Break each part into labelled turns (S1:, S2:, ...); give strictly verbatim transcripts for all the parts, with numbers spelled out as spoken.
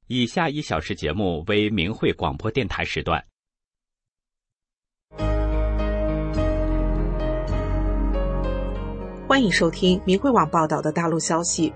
S1: 以下一小时节目为明慧广播电台时段。
S2: 欢迎收听明慧网报道的大陆消息。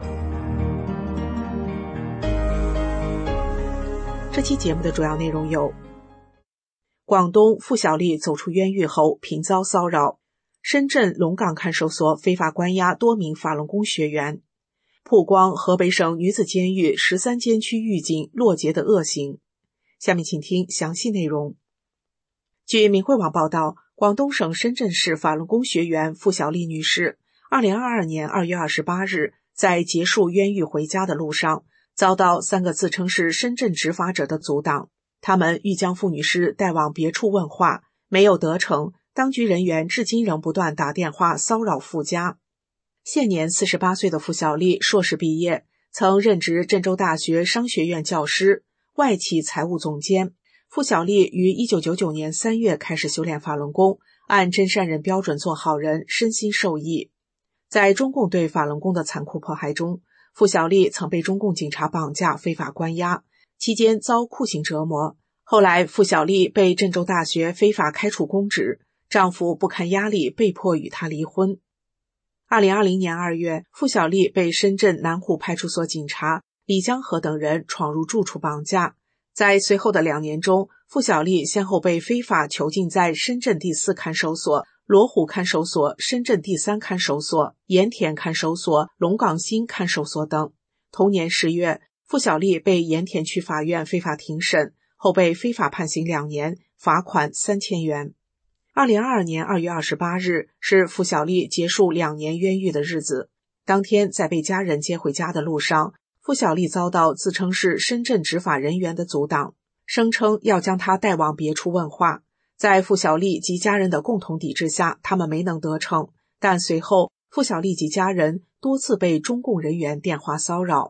S2: 这期节目的主要内容有：广东傅小丽走出冤狱后频遭骚扰，深圳龙岗看守所非法关押多名法轮功学员，曝光河北省女子监狱十三监区狱警落劫的恶行。下面请听详细内容。据明慧网报道，广东省深圳市法轮功学员傅小丽女士二零二二年二月二十八日在结束冤狱回家的路上，遭到三个自称是深圳执法者的阻挡。他们欲将傅女士带往别处问话，没有得逞，当局人员至今仍不断打电话骚扰傅家。现年四十八岁的傅小丽硕士毕业，曾任职郑州大学商学院教师、外企财务总监。傅小丽于一九九九年三月开始修炼法轮功，按真善人标准做好人，身心受益。在中共对法轮功的残酷迫害中，傅小丽曾被中共警察绑架非法关押，期间遭酷刑折磨。后来傅小丽被郑州大学非法开除公职，丈夫不堪压力被迫与她离婚。二零二零年二月，傅小丽被深圳南湖派出所警察李江河等人闯入住处绑架。在随后的两年中，傅小丽先后被非法囚禁在深圳第四看守所、罗湖看守所、深圳第三看守所、盐田看守所、龙岗新看守所等。同年十月，傅小丽被盐田区法院非法庭审，后被非法判刑两年，罚款三千元。二零二二年二月二十八日是傅小丽结束两年冤狱的日子。当天在被家人接回家的路上，傅小丽遭到自称是深圳执法人员的阻挡，声称要将她带往别处问话。在傅小丽及家人的共同抵制下，他们没能得逞，但随后傅小丽及家人多次被中共人员电话骚扰。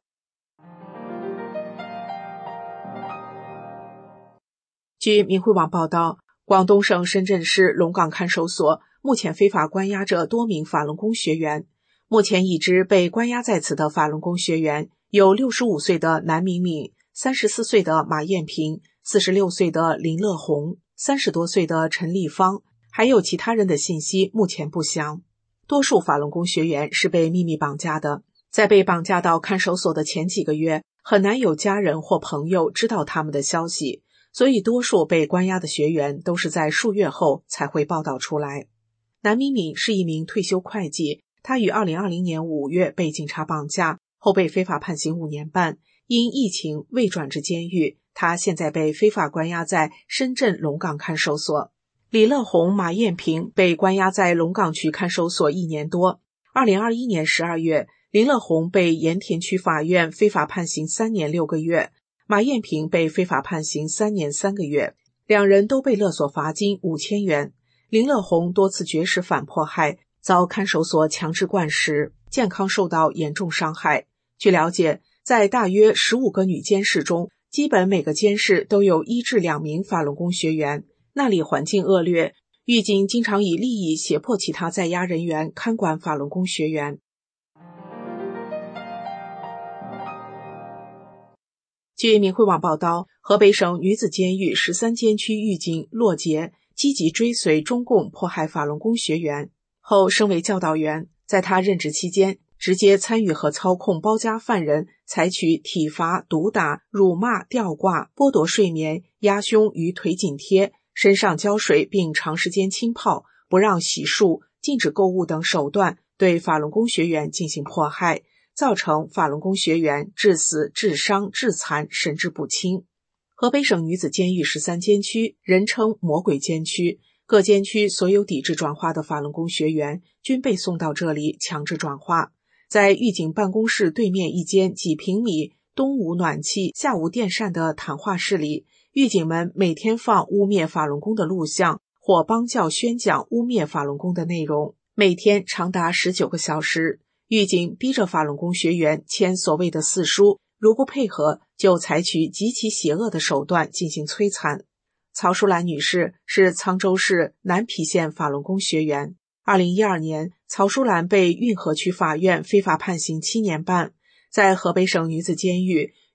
S2: 据明慧网报道，广东省深圳市龙岗看守所目前非法关押着多名法轮功学员。目前已知被关押在此的法轮功学员有六十五岁的南敏敏、三十四岁的马艳平、四十六岁的林乐红、三十多岁的陈丽芳，还有其他人的信息目前不详。多数法轮功学员是被秘密绑架的，在被绑架到看守所的前几个月，很难有家人或朋友知道他们的消息，所以多数被关押的学员都是在数月后才会报道出来。南敏敏是一名退休会计，他于二零二零年五月被警察绑架，后被非法判刑五年半，因疫情未转至监狱，他现在被非法关押在深圳龙岗看守所。李乐红、马艳平被关押在龙岗区看守所一年多。二零二一年十二月，林乐红被盐田区法院非法判刑三年六个月，马艳平被非法判刑三年三个月，两人都被勒索罚金五千元。林乐红多次绝食反迫害，遭看守所强制灌食，健康受到严重伤害。据了解，在大约十五个女监室中，基本每个监室都有一至两名法轮功学员，那里环境恶劣，狱警经常以利益胁迫其他在押人员看管法轮功学员。据明慧网报道，河北省女子监狱十三监区狱警骆杰积极追随中共迫害法轮功学员，后升为教导员。在他任职期间，直接参与和操控包夹犯人，采取体罚、毒打、辱骂、吊挂、剥夺睡眠、压胸与腿紧贴、身上浇水并长时间浸泡、不让洗漱、禁止购物等手段对法轮功学员进行迫害，造成法轮功学员致死、致伤、致残，甚至不轻。河北省女子监狱十三监区人称魔鬼监区，各监区所有抵制转化的法轮功学员均被送到这里强制转化。在狱警办公室对面一间几平米、冬无暖气、夏无电扇的谈话室里，狱警们每天放污蔑法轮功的录像或帮教宣讲污蔑法轮功的内容，每天长达十九个小时。狱警逼着法轮功学员签所谓的四书，如不配合，就采取极其邪恶的手段进行摧残。曹淑兰女士是沧州市南皮县法轮功学员。二零一二年，曹淑兰被运河区法院非法判刑七年半，在河北省女子监狱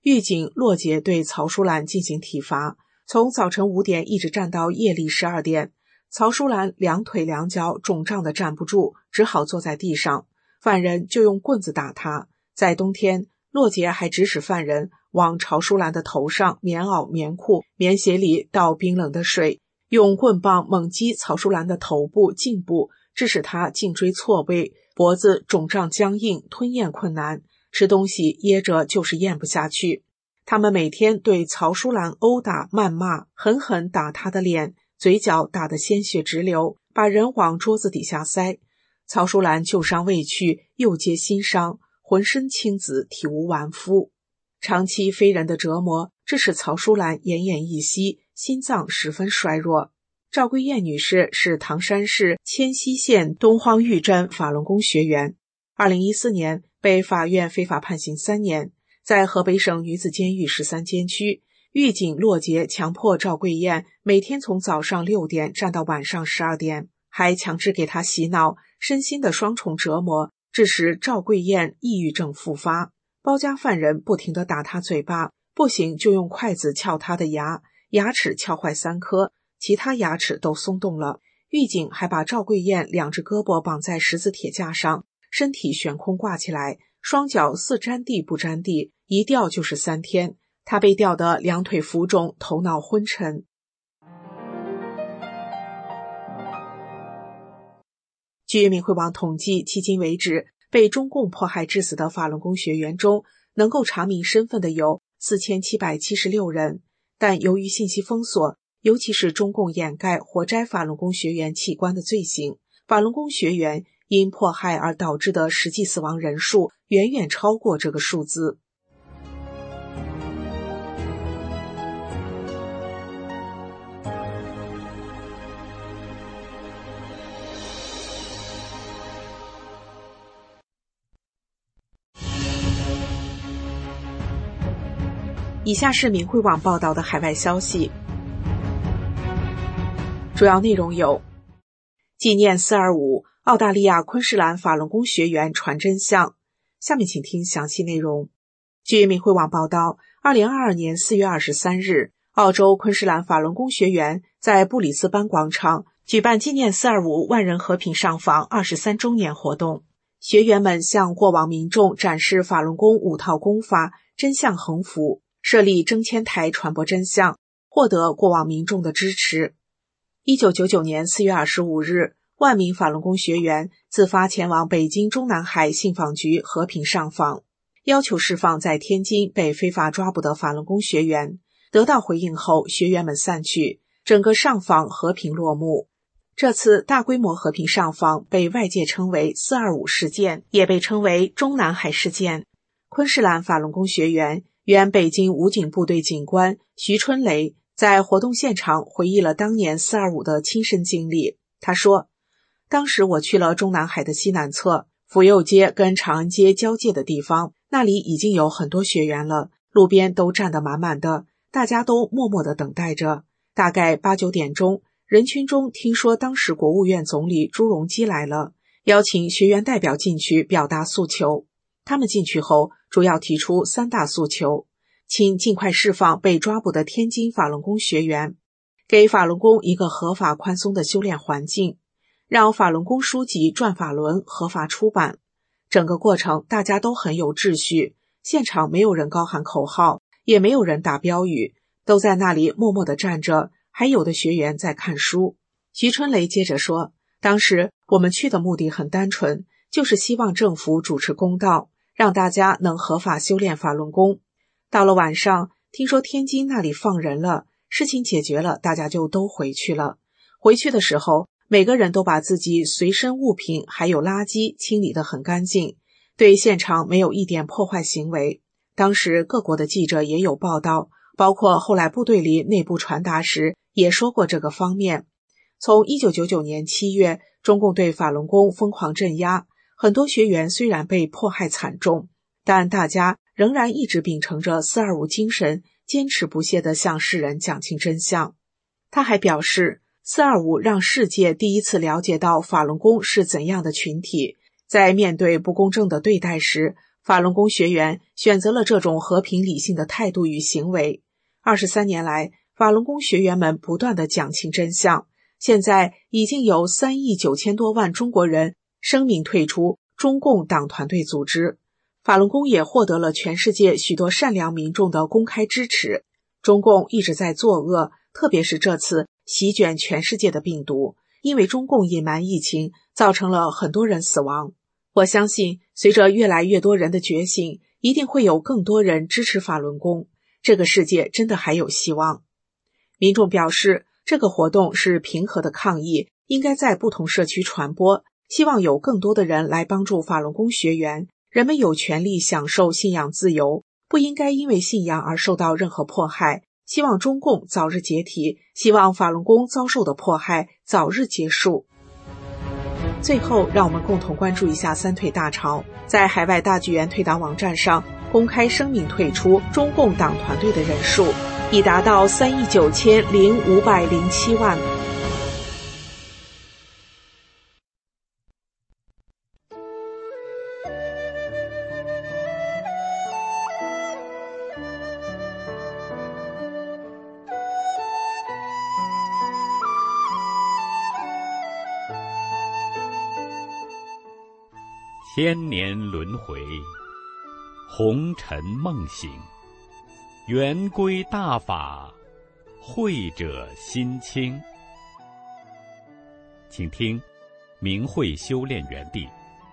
S2: 狱警骆杰对曹淑兰进行体罚，从早晨五点一直站到夜里十二点。曹淑兰两腿两脚肿胀的站不住，只好坐在地上。犯人就用棍子打他。在冬天，骆杰还指使犯人往曹淑兰的头上、棉袄、棉裤、棉鞋里倒冰冷的水，用棍棒猛击曹淑兰的头部、颈部，致使她颈椎错位，脖子肿胀僵硬，吞咽困难，吃东西噎着就是咽不下去。他们每天对曹淑兰殴打、谩骂，狠狠打她的脸，嘴角打得鲜血直流，把人往桌子底下塞。曹淑兰旧伤未去，又接新伤，浑身青紫，体无完肤。长期非人的折磨，致使曹淑兰奄奄一息，心脏十分衰弱。赵桂燕女士是唐山市迁西县东荒玉镇法轮功学员，二零一四年被法院非法判刑三年，在河北省女子监狱十三监区，狱警骆杰强迫赵桂燕每天从早上六点站到晚上十二点，还强制给她洗脑，身心的双重折磨，致使赵桂燕抑郁症复发。包夹犯人不停地打她嘴巴，不行就用筷子撬她的牙，牙齿撬坏三颗，其他牙齿都松动了。狱警还把赵桂燕两只胳膊绑在十字铁架上，身体悬空挂起来，双脚似沾地不沾地，一吊就是三天。她被吊得两腿浮肿，头脑昏沉。据明慧网统计，迄今为止被中共迫害致死的法轮功学员中，能够查明身份的有四千七百七十六人，但由于信息封锁，尤其是中共掩盖活摘法轮功学员器官的罪行，法轮功学员因迫害而导致的实际死亡人数远远超过这个数字。以下是明慧网报道的海外消息，主要内容有：纪念四二五，澳大利亚昆士兰法轮功学员传真相。下面请听详细内容。据明慧网报道，二零二二年四月二十三日，澳洲昆士兰法轮功学员在布里斯班广场举办纪念四二五万人和平上访二十三周年活动。学员们向过往民众展示法轮功五套功法，真相横幅，设立征签台传播真相，获得过往民众的支持。一九九九年四月二十五日，万名法轮功学员自发前往北京中南海信访局和平上访，要求释放在天津被非法抓捕的法轮功学员。得到回应后，学员们散去，整个上访和平落幕。这次大规模和平上访被外界称为四二五事件，也被称为中南海事件。昆士兰法轮功学员原北京武警部队警官徐春雷在活动现场回忆了当年四二五的亲身经历。他说，当时我去了中南海的西南侧，福佑街跟长安街交界的地方，那里已经有很多学员了，路边都站得满满的，大家都默默地等待着。大概八九点钟，人群中听说当时国务院总理朱镕基来了，邀请学员代表进去表达诉求。他们进去后主要提出三大诉求：请尽快释放被抓捕的天津法轮功学员，给法轮功一个合法宽松的修炼环境，让法轮功书籍《转法轮》合法出版。整个过程大家都很有秩序，现场没有人高喊口号，也没有人打标语，都在那里默默地站着，还有的学员在看书。徐春雷接着说，当时我们去的目的很单纯，就是希望政府主持公道，让大家能合法修炼法轮功。到了晚上，听说天津那里放人了，事情解决了，大家就都回去了。回去的时候，每个人都把自己随身物品还有垃圾清理得很干净，对现场没有一点破坏行为。当时各国的记者也有报道，包括后来部队里内部传达时也说过这个方面。从一九九九年七月，中共对法轮功疯狂镇压，很多学员虽然被迫害惨重，但大家仍然一直秉承着四二五精神，坚持不懈地向世人讲清真相。他还表示，四二五让世界第一次了解到法轮功是怎样的群体，在面对不公正的对待时， 法轮功学员选择了这种和平理性的态度与行为。二十三年来，法轮功学员们不断地讲清真相，现在已经有三亿九千多万中国人声明退出中共党团队组织。法轮功也获得了全世界许多善良民众的公开支持。中共一直在作恶，特别是这次席卷全世界的病毒，因为中共隐瞒疫情，造成了很多人死亡。我相信，随着越来越多人的觉醒，一定会有更多人支持法轮功，这个世界真的还有希望。民众表示，这个活动是平和的抗议，应该在不同社区传播，希望有更多的人来帮助法轮功学员。人们有权利享受信仰自由，不应该因为信仰而受到任何迫害。希望中共早日解体，希望法轮功遭受的迫害早日结束。最后，让我们共同关注一下三退大潮。在海外大剧院退党网站上公开声明退出中共党团队的人数已达到三亿九千零五百零七万。
S1: 千年轮回，红尘梦醒，圆归大法，慧者心清。请听明慧修炼园地。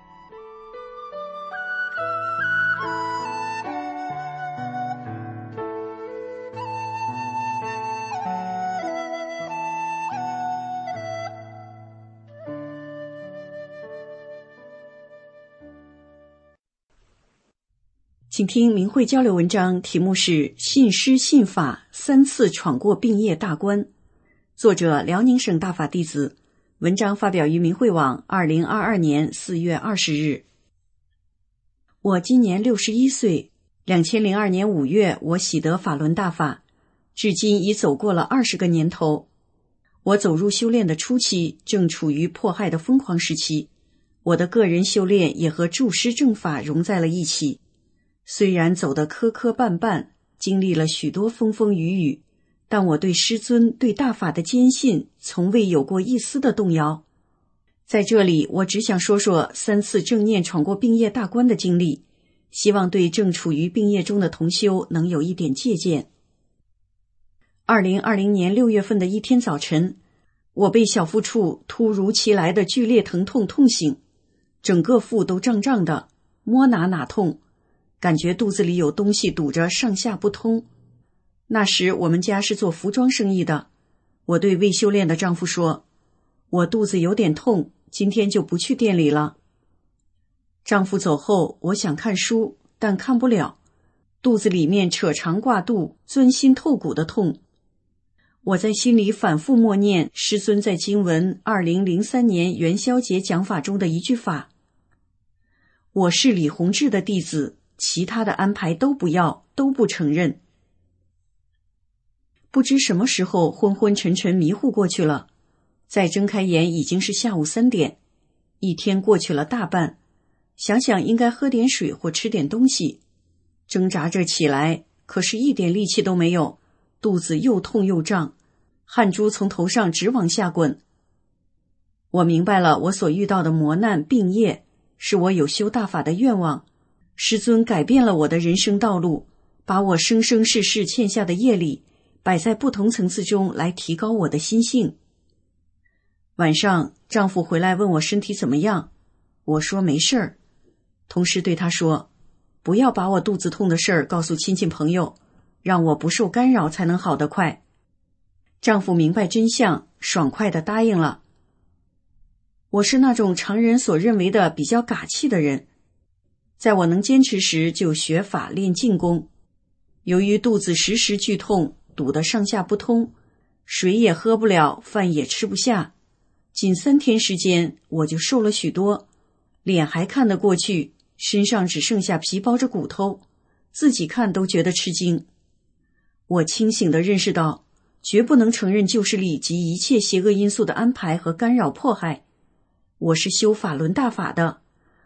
S3: 请听明慧交流文章，题目是信师信法三次闯过病业大关，作者辽宁省大法弟子，文章发表于明慧网二零二二年四月二十日。我今年六十一岁，两千零二年五月我喜得法轮大法，至今已走过了二十个年头。我走入修炼的初期，正处于迫害的疯狂时期，我的个人修炼也和助师正法融在了一起。虽然走得磕磕绊绊，经历了许多风风雨雨，但我对师尊、对大法的坚信从未有过一丝的动摇。在这里，我只想说说三次正念闯过病业大关的经历，希望对正处于病业中的同修能有一点借鉴。二零二零年六月份的一天早晨，我被小腹处突如其来的剧烈疼痛痛醒，整个腹都胀胀的，摸哪哪痛，感觉肚子里有东西堵着，上下不通。那时我们家是做服装生意的，我对未修炼的丈夫说，我肚子有点痛，今天就不去店里了。丈夫走后，我想看书，但看不了，肚子里面扯肠挂肚，钻心透骨的痛。我在心里反复默念师尊在经文二零零三年元宵节讲法中的一句法，我是李洪志的弟子，其他的安排都不要，都不承认。不知什么时候昏昏沉沉迷糊过去了，再睁开眼已经是下午三点，一天过去了大半，想想应该喝点水或吃点东西，挣扎着起来，可是一点力气都没有，肚子又痛又胀，汗珠从头上直往下滚。我明白了，我所遇到的磨难病业是我有修大法的愿望，师尊改变了我的人生道路，把我生生世世欠下的业力摆在不同层次中来提高我的心性。晚上丈夫回来问我身体怎么样，我说没事儿，同时对他说，不要把我肚子痛的事儿告诉亲戚朋友，让我不受干扰才能好得快。丈夫明白真相，爽快地答应了。我是那种常人所认为的比较嘎气的人，在我能坚持时就学法练静功。由于肚子时时剧痛，堵得上下不通，水也喝不了，饭也吃不下，仅三天时间我就瘦了许多，脸还看得过去，身上只剩下皮包着骨头，自己看都觉得吃惊。我清醒地认识到，绝不能承认旧势力及一切邪恶因素的安排和干扰迫害。我是修法轮大法的，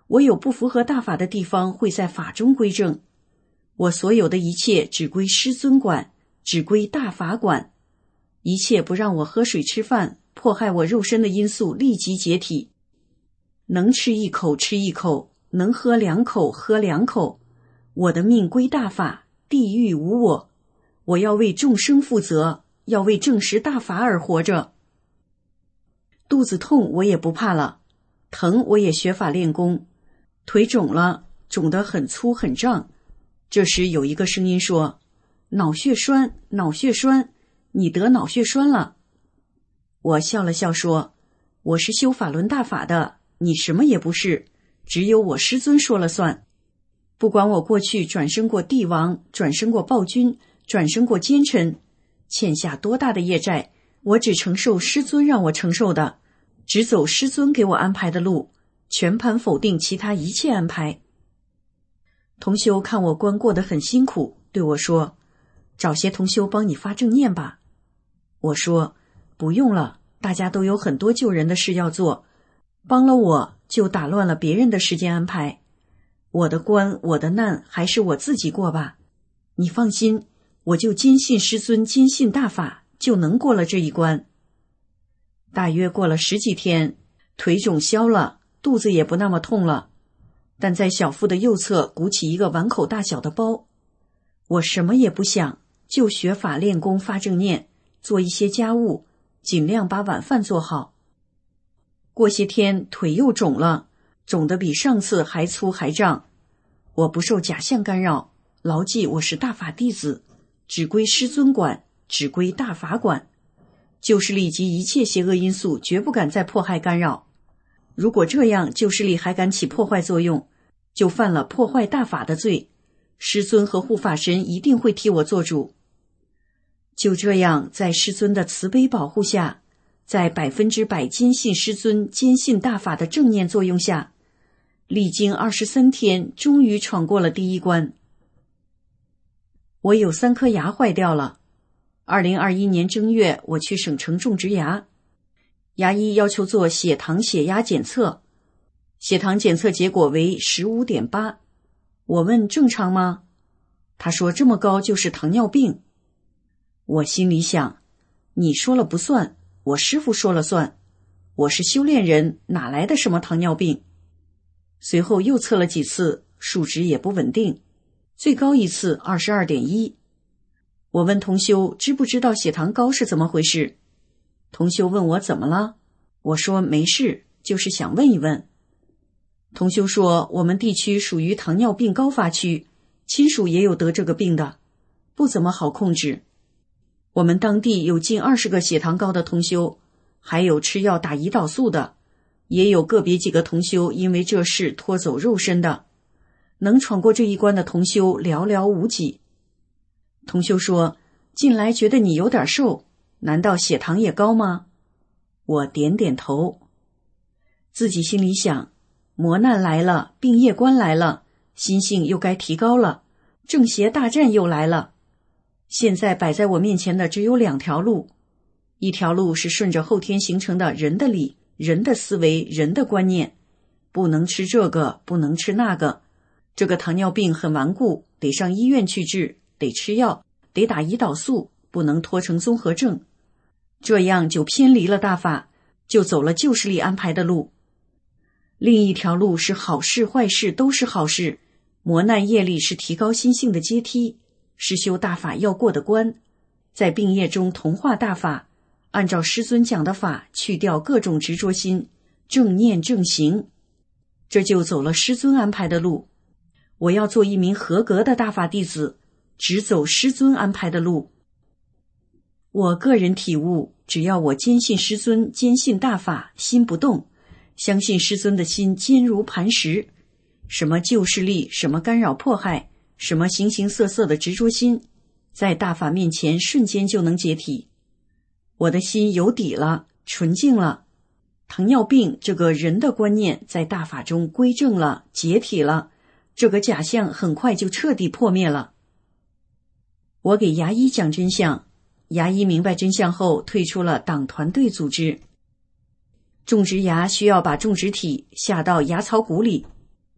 S3: 我有不符合大法的地方，会在法中归正。我所有的一切只归师尊管，只归大法管。一切不让我喝水吃饭，迫害我肉身的因素立即解体。能吃一口吃一口，能喝两口喝两口。我的命归大法，地狱无我。我要为众生负责，要为证实大法而活着。肚子痛我也不怕了，疼我也学法练功。腿肿了，肿得很粗很胀。这时有一个声音说：脑血栓，脑血栓，你得脑血栓了。我笑了笑说：我是修法轮大法的，你什么也不是，只有我师尊说了算。不管我过去转生过帝王，转生过暴君，转生过奸臣，欠下多大的业债，我只承受师尊让我承受的，只走师尊给我安排的路，全盘否定其他一切安排。同修看我关过得很辛苦，对我说：找些同修帮你发正念吧。我说：不用了，大家都有很多救人的事要做，帮了我就打乱了别人的时间安排。我的关，我的难还是我自己过吧。你放心，我就坚信师尊，坚信大法，就能过了这一关。大约过了十几天，腿肿消了，肚子也不那么痛了，但在小腹的右侧鼓起一个碗口大小的包。我什么也不想，就学法练功发正念，做一些家务，尽量把晚饭做好。过些天腿又肿了，肿得比上次还粗还胀。我不受假象干扰，牢记我是大法弟子，只归师尊管，只归大法管。旧势力及一切邪恶因素绝不敢再迫害干扰。如果这样旧势力还敢起破坏作用，就犯了破坏大法的罪，师尊和护法神一定会替我做主。就这样，在师尊的慈悲保护下，在百分之百坚信师尊、坚信大法的正念作用下，历经二十三天，终于闯过了第一关。我有三颗牙坏掉了。二零二一年正月，我去省城种植牙，牙医要求做血糖血压检测，血糖检测结果为 十五点八。 我问正常吗？他说这么高就是糖尿病。我心里想，你说了不算，我师父说了算，我是修炼人，哪来的什么糖尿病？随后又测了几次，数值也不稳定，最高一次 二十二点一。 我问同修知不知道血糖高是怎么回事？同修问我怎么了？我说没事，就是想问一问。同修说我们地区属于糖尿病高发区，亲属也有得这个病的，不怎么好控制。我们当地有近二十个血糖高的同修，还有吃药打胰岛素的，也有个别几个同修因为这事拖走肉身的，能闯过这一关的同修寥寥无几。同修说，近来觉得你有点瘦，难道血糖也高吗？我点点头。自己心里想，磨难来了，病业关来了，心性又该提高了，正邪大战又来了。现在摆在我面前的只有两条路，一条路是顺着后天形成的人的理、人的思维、人的观念，不能吃这个，不能吃那个，这个糖尿病很顽固，得上医院去治，得吃药，得打胰岛素，不能拖成综合症，这样就偏离了大法，就走了旧势力安排的路。另一条路是好事坏事都是好事，磨难业力是提高心性的阶梯，是修大法要过的关，在病业中同化大法，按照师尊讲的法去掉各种执着心，正念正行，这就走了师尊安排的路。我要做一名合格的大法弟子，只走师尊安排的路。我个人体悟，只要我坚信师尊，坚信大法，心不动，相信师尊的心坚如磐石，什么旧势力，什么干扰迫害，什么形形色色的执着心，在大法面前瞬间就能解体。我的心有底了，纯净了，糖尿病这个人的观念在大法中归正了，解体了，这个假象很快就彻底破灭了。我给牙医讲真相，牙医明白真相后退出了党团队组织。种植牙需要把种植体下到牙槽骨里，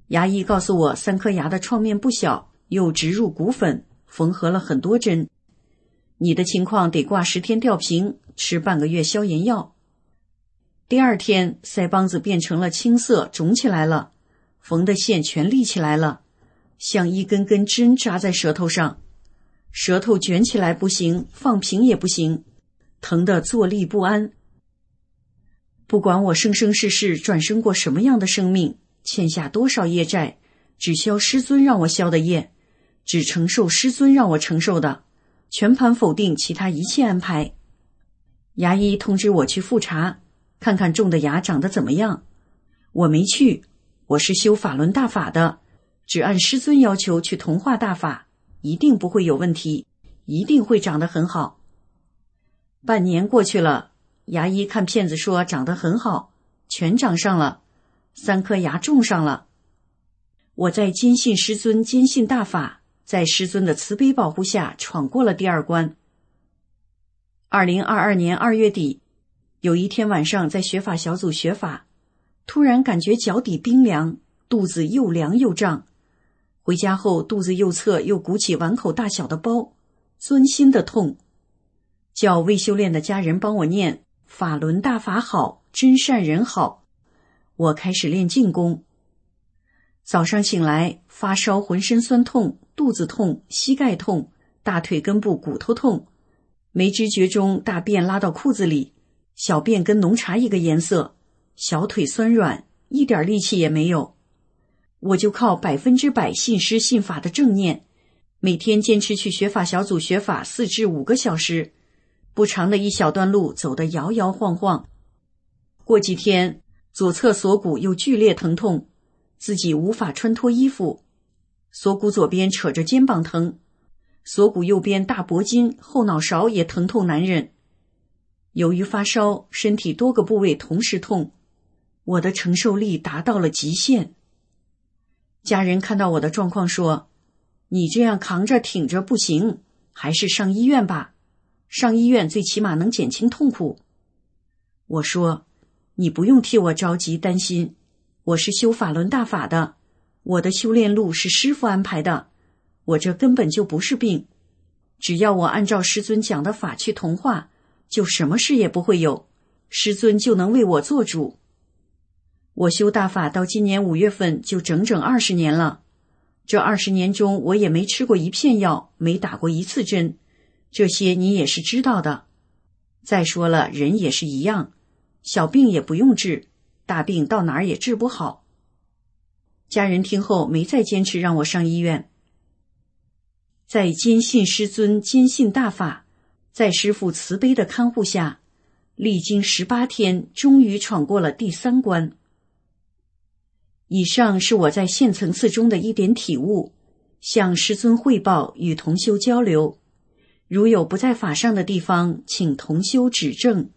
S3: 牙医告诉我，三颗牙的创面不小，又植入骨粉，缝合了很多针。你的情况得挂十天吊瓶，吃半个月消炎药。第二天，腮帮子变成了青色，肿起来了，缝的线全立起来了，像一根根针扎在舌头上，舌头卷起来不行，放平也不行，疼得坐立不安。不管我生生世世转生过什么样的生命，欠下多少业债，只消师尊让我消的业，只承受师尊让我承受的，全盘否定其他一切安排。牙医通知我去复查，看看种的牙长得怎么样。我没去，我是修法轮大法的，只按师尊要求去同化大法，一定不会有问题，一定会长得很好。半年过去了，牙医看片子说长得很好，全长上了，三颗牙种上了。我在坚信师尊，坚信大法，在师尊的慈悲保护下闯过了第二关。二零二二年二月底，有一天晚上在学法小组学法，突然感觉脚底冰凉，肚子又凉又胀。回家后肚子右侧又鼓起碗口大小的包，钻心的痛。叫未修炼的家人帮我念法轮大法好，真善人好。我开始练静功。早上醒来，发烧，浑身酸痛，肚子痛，膝盖痛，大腿根部骨头痛，没知觉中大便拉到裤子里，小便跟浓茶一个颜色，小腿酸软，一点力气也没有。我就靠百分之百信师信法的正念，每天坚持去学法小组学法四至五个小时，不长的一小段路走得摇摇晃晃。过几天，左侧锁骨又剧烈疼痛，自己无法穿脱衣服，锁骨左边扯着肩膀疼，锁骨右边大脖筋、后脑勺也疼痛难忍。由于发烧，身体多个部位同时痛，我的承受力达到了极限。家人看到我的状况说，你这样扛着挺着不行，还是上医院吧，上医院最起码能减轻痛苦。我说，你不用替我着急担心，我是修法轮大法的，我的修炼路是师父安排的，我这根本就不是病，只要我按照师尊讲的法去同化，就什么事也不会有，师尊就能为我做主。我修大法到今年五月份就整整二十年了，这二十年中我也没吃过一片药，没打过一次针，这些你也是知道的。再说了，人也是一样，小病也不用治，大病到哪儿也治不好。家人听后没再坚持让我上医院。在坚信师尊，坚信大法，在师父慈悲的看护下，历经十八天，终于闯过了第三关。以上是我在现层次中的一点体悟，向师尊汇报，与同修交流。如有不在法上的地方，请同修指正。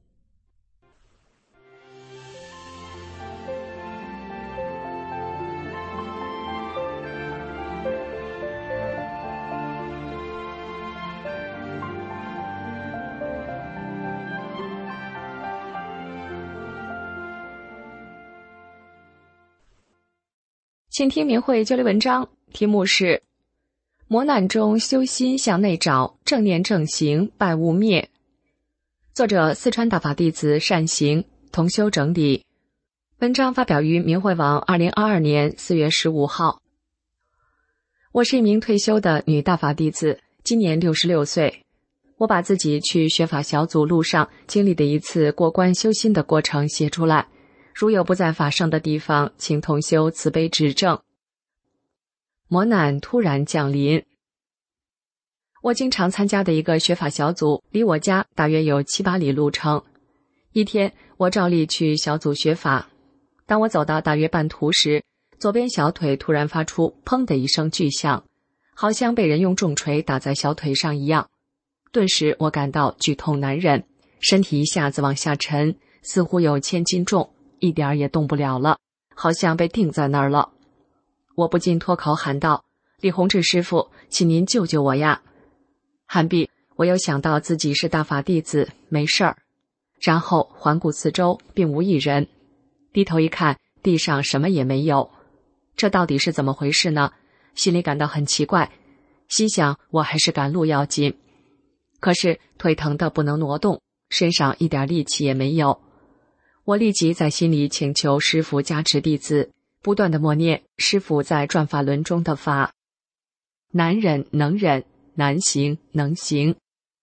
S4: 请听明慧交流文章，题目是磨难中修心向内找，正念正行败物灭。作者四川大法弟子善行，同修整理。文章发表于明慧网二零二二年四月十五号。我是一名退休的女大法弟子，今年六十六岁。我把自己去学法小组路上经历的一次过关修心的过程写出来，如有不在法上的地方，请同修慈悲指正。磨难突然降临。我经常参加的一个学法小组，离我家大约有七八里路程。一天，我照例去小组学法。当我走到大约半途时，左边小腿突然发出砰的一声巨响，好像被人用重锤打在小腿上一样。顿时我感到剧痛难忍，身体一下子往下沉，似乎有千斤重，一点儿也动不了了，好像被定在那儿了。我不禁脱口喊道：李洪志师傅，请您救救我呀！喊毕，我又想到自己是大法弟子，没事儿。然后环顾四周，并无一人。低头一看，地上什么也没有。 这到底是怎么回事呢？心里感到很奇怪，心想我还是赶路要紧。可是腿疼得不能挪动，身上一点力气也没有。我立即在心里请求师父加持弟子，不断地默念师父在转法轮中的法：难忍能忍，难行能行。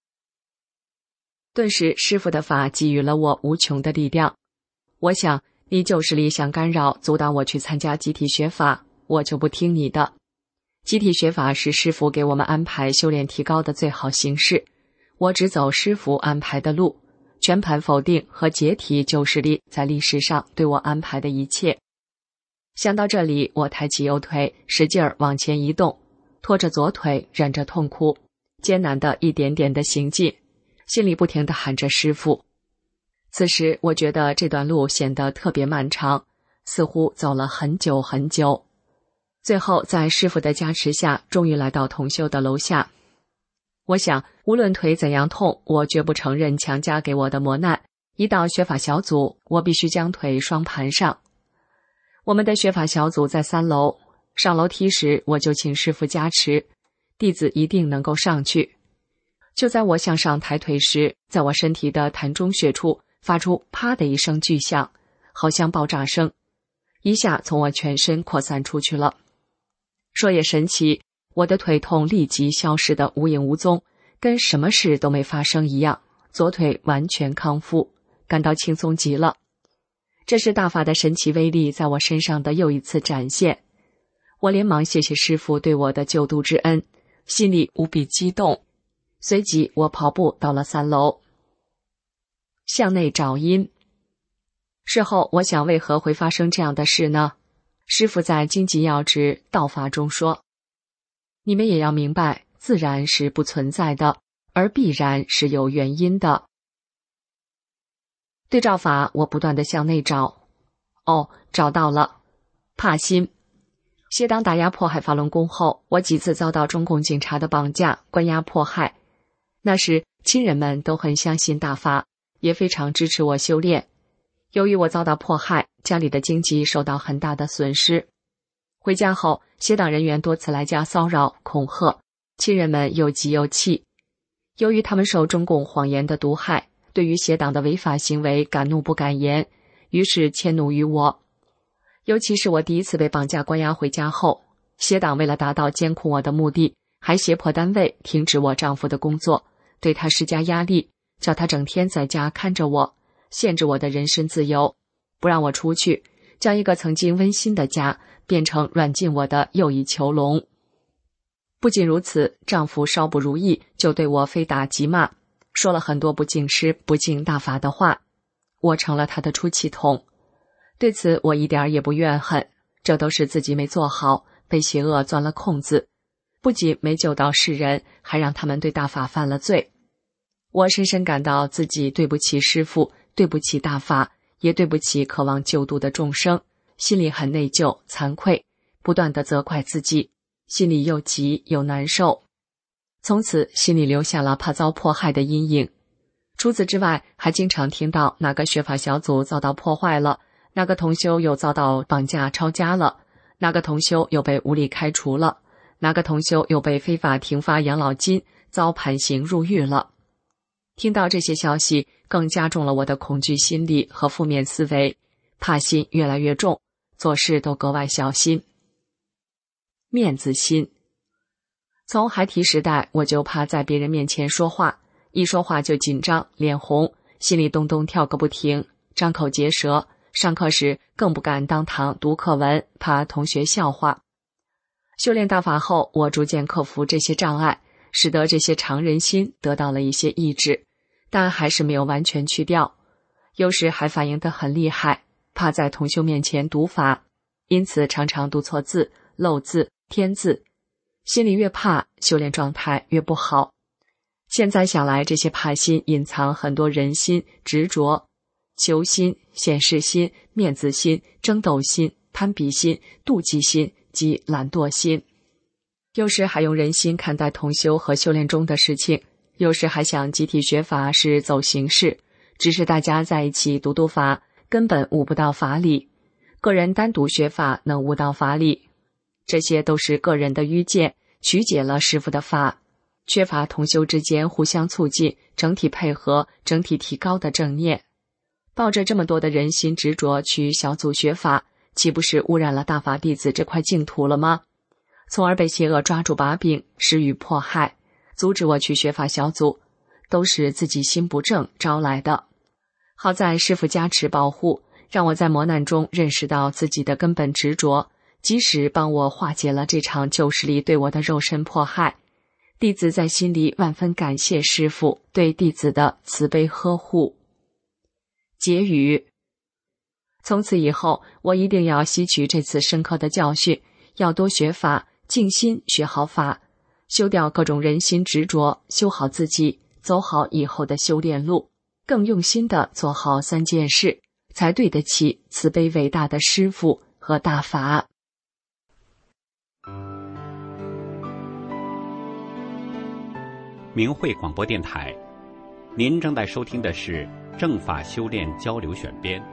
S4: 顿时师父的法给予了我无穷的力量。我想，你就是力想干扰阻挡我去参加集体学法，我就不听你的。集体学法是师父给我们安排修炼提高的最好形式，我只走师父安排的路，全盘否定和解体旧势力在历史上对我安排的一切。想到这里，我抬起右腿，使劲儿往前移动，拖着左腿，忍着痛苦，艰难的一点点的行进，心里不停地喊着师父。此时我觉得这段路显得特别漫长，似乎走了很久很久。最后在师父的加持下，终于来到同修的楼下。我想，无论腿怎样痛，我绝不承认强加给我的磨难。一到学法小组，我必须将腿双盘上。我们的学法小组在三楼，上楼梯时我就请师父加持，弟子一定能够上去。就在我向上抬腿时，在我身体的膻中穴处发出啪的一声巨响，好像爆炸声，一下从我全身扩散出去了。说也神奇，我的腿痛立即消失得无影无踪，跟什么事都没发生一样，左腿完全康复，感到轻松极了。这是大法的神奇威力在我身上的又一次展现。我连忙谢谢师父对我的救度之恩，心里无比激动。随即我跑步到了三楼，向内找因。事后我想，为何会发生这样的事呢？师父在经济要旨道法中说，你们也要明白，自然是不存在的，而必然是有原因的。对照法，我不断地向内找。哦，找到了。帕辛。邪党打压迫害法轮功后，我几次遭到中共警察的绑架、关押迫害。那时亲人们都很相信大法，也非常支持我修炼。由于我遭到迫害，家里的经济受到很大的损失。回家后，邪党人员多次来家骚扰、恐吓，亲人们又急又气。由于他们受中共谎言的毒害，对于邪党的违法行为敢怒不敢言，于是迁怒于我。尤其是我第一次被绑架关押回家后，邪党为了达到监控我的目的，还胁迫单位停止我丈夫的工作，对他施加压力，叫他整天在家看着我，限制我的人身自由，不让我出去，将一个曾经温馨的家变成软禁我的又一囚笼。不仅如此，丈夫稍不如意就对我非打即骂，说了很多不敬师不敬大法的话，我成了他的出气筒。对此我一点也不怨恨，这都是自己没做好，被邪恶钻了空子，不仅没救到世人，还让他们对大法犯了罪。我深深感到自己对不起师父，对不起大法，也对不起渴望救度的众生，心里很内疚、惭愧，不断地责怪自己，心里又急又难受。从此心里留下了怕遭迫害的阴影。除此之外，还经常听到哪个学法小组遭到破坏了，哪个同修又遭到绑架抄家了，哪个同修又被无理开除了，哪个同修又被非法停发养老金，遭判刑入狱了。听到这些消息，更加重了我的恐惧心理和负面思维，怕心越来越重，做事都格外小心。面子心。从孩提时代，我就怕在别人面前说话，一说话就紧张、脸红，心里咚咚跳个不停，张口结舌，上课时更不敢当堂读课文，怕同学笑话。修炼大法后，我逐渐克服这些障碍，使得这些常人心得到了一些抑制，但还是没有完全去掉。有时还反应得很厉害，怕在同修面前读法，因此常常读错字、漏字、添字。心里越怕，修炼状态越不好。现在想来，这些怕心隐藏很多人心、执着、求心、显示心、面子心、争斗心、攀比心、妒忌心及懒惰心。有时还用人心看待同修和修炼中的事情，有时还想集体学法是走形式，只是大家在一起读读法，根本悟不到法理。 个人单独学法能悟到法理，这些都是个人的愚见，曲解了师父的法，缺乏同修之间互相促进、整体配合、整体提高的正念。抱着这么多的人心执着去小组学法，岂不是污染了大法弟子这块净土了吗？从而被邪恶抓住把柄，施予迫害，阻止我去学法小组，都是自己心不正招来的。好在师父加持保护，让我在磨难中认识到自己的根本执着，及时帮我化解了这场旧势力对我的肉身迫害。弟子在心里万分感谢师父对弟子的慈悲呵护。结语：从此以后，我一定要吸取这次深刻的教训，要多学法，静心学好法，修掉各种人心执着，修好自己，走好以后的修炼路，更用心地做好三件事，才对得起慈悲伟大的师父和大法。
S1: 明慧广播电台，您正在收听的是正法修炼交流选编。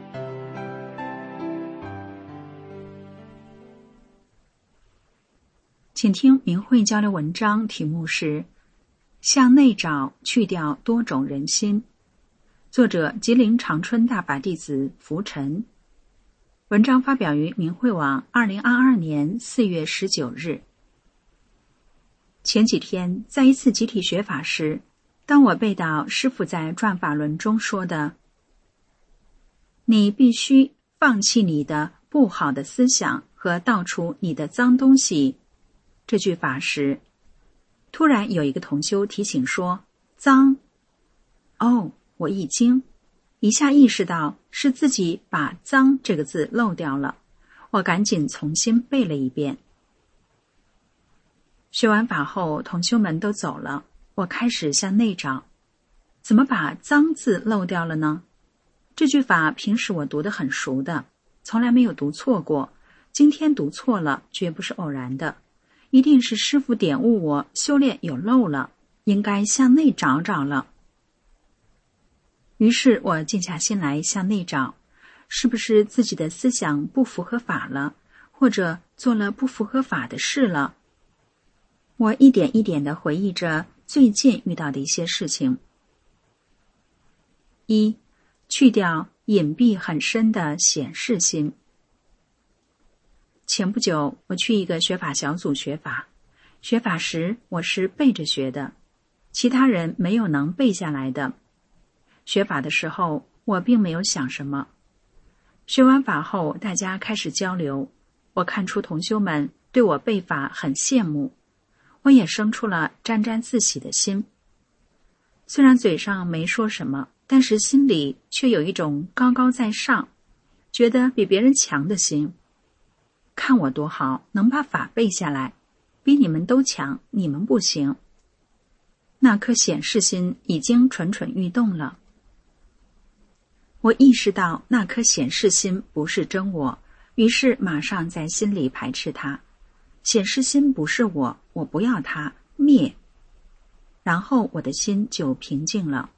S5: 请听明慧交流文章，题目是向内找，去掉多种人心，作者吉林长春大法弟子福晨。文章发表于明慧网二零二二年四月十九日。前几天在一次集体学法时，当我背到师父在转法轮中说的你必须放弃你的不好的思想和倒除你的脏东西这句法时，突然有一个同修提醒说脏。哦，我一惊，一下意识到是自己把脏这个字漏掉了，我赶紧重新背了一遍。学完法后，同修们都走了，我开始向内找，怎么把脏字漏掉了呢？这句法平时我读得很熟的，从来没有读错过，今天读错了绝不是偶然的，一定是师父点悟我修炼有漏了，应该向内找找了。于是我静下心来向内找，是不是自己的思想不符合法了，或者做了不符合法的事了？我一点一点地回忆着最近遇到的一些事情。一，去掉隐蔽很深的显示心。前不久我去一个学法小组学法，学法时我是背着学的，其他人没有能背下来的。学法的时候我并没有想什么，学完法后大家开始交流，我看出同修们对我背法很羡慕，我也生出了沾沾自喜的心。虽然嘴上没说什么，但是心里却有一种高高在上，觉得比别人强的心。看我多好，能把法背下来，比你们都强，你们不行。那颗显示心已经蠢蠢欲动了。我意识到那颗显示心不是真我，于是马上在心里排斥它。显示心不是我，我不要它，灭。然后我的心就平静了。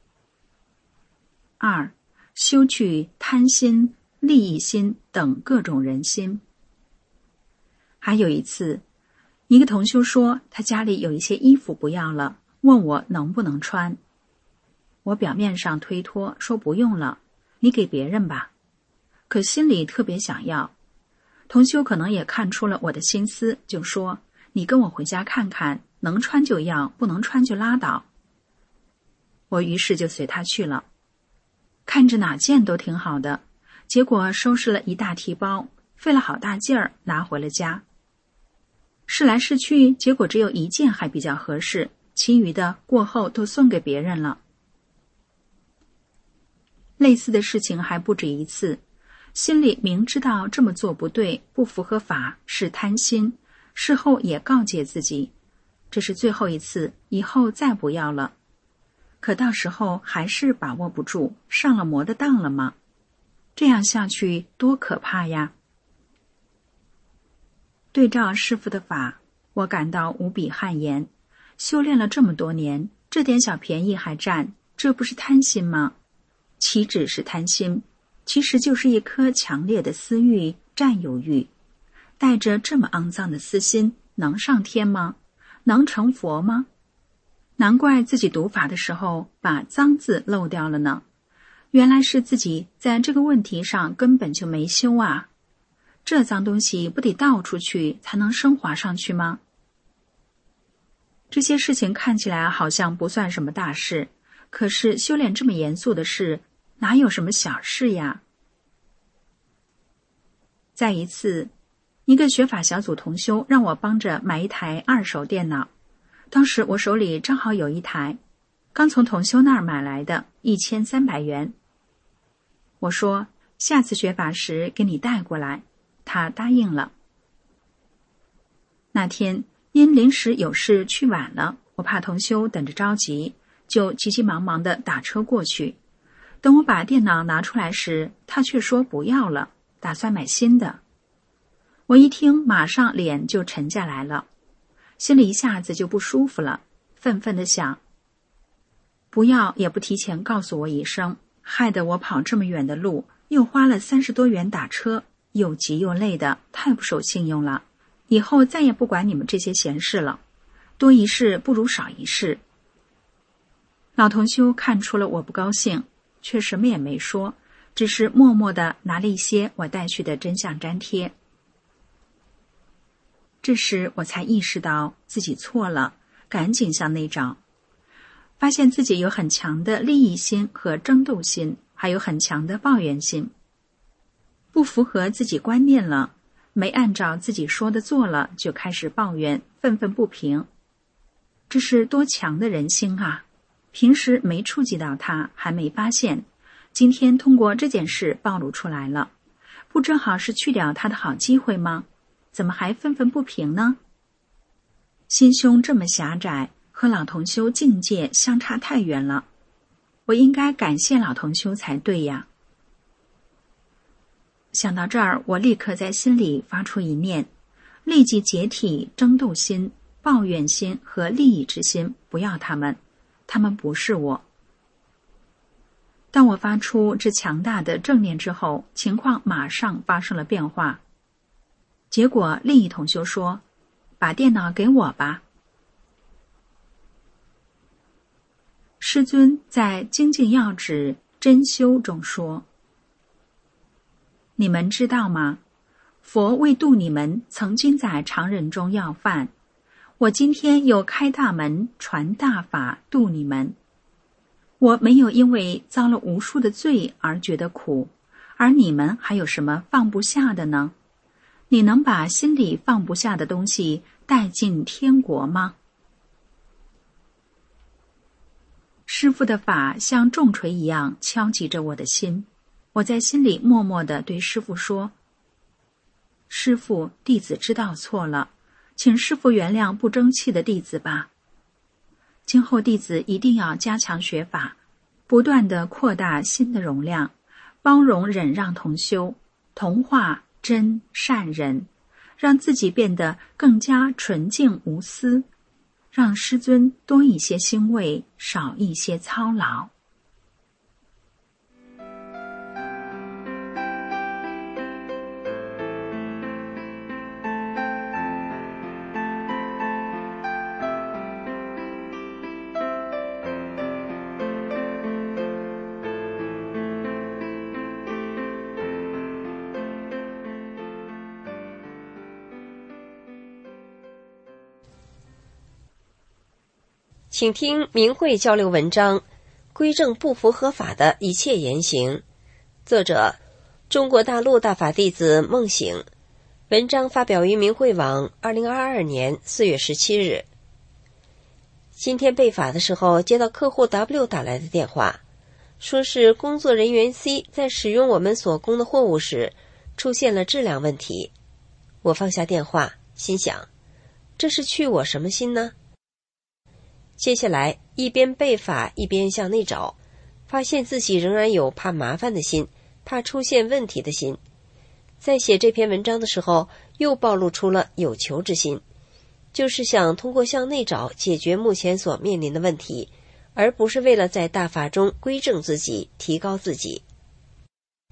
S5: 二，修去贪心、利益心等各种人心。还有一次，一个同修说他家里有一些衣服不要了，问我能不能穿。我表面上推脱说不用了，你给别人吧，可心里特别想要。同修可能也看出了我的心思，就说你跟我回家看看，能穿就要，不能穿就拉倒。我于是就随他去了，看着哪件都挺好的，结果收拾了一大提包，费了好大劲儿拿回了家。试来试去，结果只有一件还比较合适，其余的过后都送给别人了。类似的事情还不止一次，心里明知道这么做不对，不符合法，是贪心，事后也告诫自己，这是最后一次，以后再不要了。可到时候还是把握不住，上了魔的当了吗？这样下去多可怕呀！对照师父的法，我感到无比汗颜。修炼了这么多年，这点小便宜还占，这不是贪心吗？岂止是贪心， 其实就是一颗强烈的私欲、占有欲。带着这么肮脏的私心，能上天吗？能成佛吗？难怪自己读法的时候把脏字漏掉了呢。原来是自己在这个问题上根本就没修啊。这脏东西不得倒出去才能升华上去吗？这些事情看起来好像不算什么大事，可是修炼这么严肃的事，哪有什么小事呀？再一次，一个学法小组同修让我帮着买一台二手电脑，当时我手里正好有一台，刚从同修那儿买来的，一千三百元。我说下次学法时给你带过来，他答应了。那天因临时有事去晚了，我怕同修等着着急，就急急忙忙地打车过去。等我把电脑拿出来时，他却说不要了，打算买新的。我一听，马上脸就沉下来了，心里一下子就不舒服了，愤愤地想，不要也不提前告诉我一声，害得我跑这么远的路，又花了三十多元打车，又急又累的，太不守信用了。以后再也不管你们这些闲事了，多一事不如少一事。老同修看出了我不高兴，却什么也没说，只是默默地拿了一些我带去的真相粘贴。这时我才意识到自己错了，赶紧向内找，发现自己有很强的利益心和争斗心，还有很强的抱怨心。不符合自己观念了，没按照自己说的做了，就开始抱怨，愤愤不平。这是多强的人心啊！平时没触及到它，还没发现，今天通过这件事暴露出来了，不正好是去掉它的好机会吗？怎么还愤愤不平呢？心胸这么狭窄，和老同修境界相差太远了，我应该感谢老同修才对呀。想到这儿，我立刻在心里发出一念，立即解体争斗心、抱怨心和利益之心，不要他们，他们不是我。当我发出这强大的正念之后，情况马上发生了变化。结果另一同修说，把电脑给我吧。师尊在精进要旨真修中说，你们知道吗？佛为度你们，曾经在常人中要饭，我今天又开大门传大法度你们。我没有因为遭了无数的罪而觉得苦，而你们还有什么放不下的呢？你能把心里放不下的东西带进天国吗？师父的法像重锤一样敲击着我的心，我在心里默默地对师父说，师父，弟子知道错了，请师父原谅不争气的弟子吧。今后弟子一定要加强学法，不断地扩大心的容量，包容忍让同修，同化真善人，让自己变得更加纯净无私，让师尊多一些欣慰，少一些操劳。
S6: 请听明慧交流文章，归正不符合法的一切言行。作者：中国大陆大法弟子梦醒。文章发表于明慧网，二零二二年四月十七日。今天备法的时候，接到客户 W 打来的电话，说是工作人员 C 在使用我们所供的货物时出现了质量问题。我放下电话，心想，这是去我什么心呢？接下来一边背法一边向内找，发现自己仍然有怕麻烦的心，怕出现问题的心。在写这篇文章的时候，又暴露出了有求之心，就是想通过向内找解决目前所面临的问题，而不是为了在大法中归正自己，提高自己。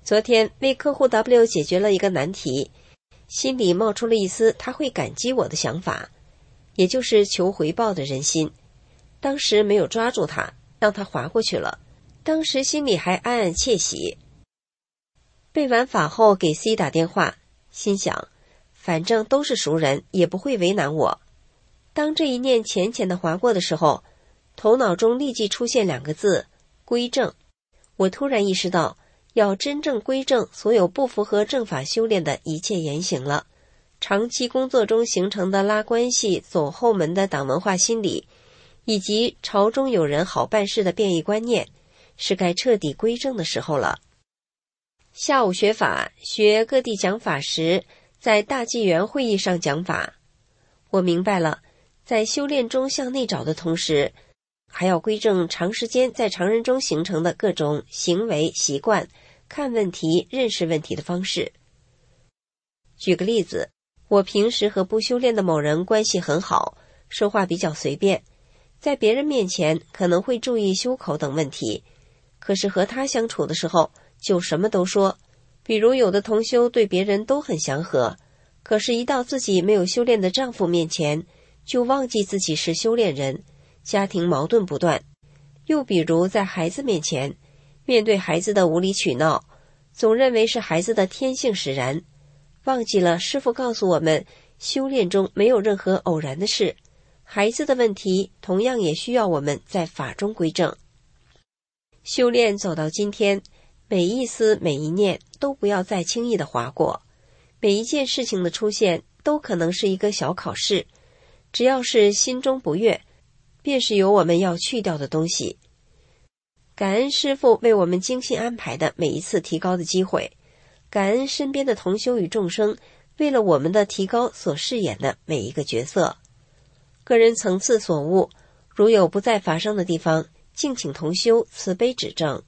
S6: 昨天为客户 W 解决了一个难题，心里冒出了一丝他会感激我的想法，也就是求回报的人心。当时没有抓住他，让他划过去了，当时心里还暗暗窃喜。背完法后给 C 打电话，心想反正都是熟人，也不会为难我。当这一念浅浅的划过的时候，头脑中立即出现两个字：归正。我突然意识到要真正归正所有不符合正法修炼的一切言行了。长期工作中形成的拉关系、走后门的党文化心理，以及朝中有人好办事的变异观念，是该彻底归正的时候了。下午学法，学各地讲法时，在大纪元会议上讲法，我明白了，在修炼中向内找的同时，还要归正长时间在常人中形成的各种行为习惯、看问题、认识问题的方式。举个例子，我平时和不修炼的某人关系很好，说话比较随便，在别人面前可能会注意修口等问题，可是和他相处的时候就什么都说。比如有的同修对别人都很祥和，可是一到自己没有修炼的丈夫面前，就忘记自己是修炼人，家庭矛盾不断。又比如在孩子面前，面对孩子的无理取闹，总认为是孩子的天性使然，忘记了师父告诉我们，修炼中没有任何偶然的事，孩子的问题同样也需要我们在法中归正。修炼走到今天，每一丝每一念都不要再轻易的划过，每一件事情的出现都可能是一个小考试，只要是心中不悦，便是有我们要去掉的东西。感恩师父为我们精心安排的每一次提高的机会，感恩身边的同修与众生为了我们的提高所饰演的每一个角色。个人层次所悟，如有不在法上的地方，敬请同修慈悲指正。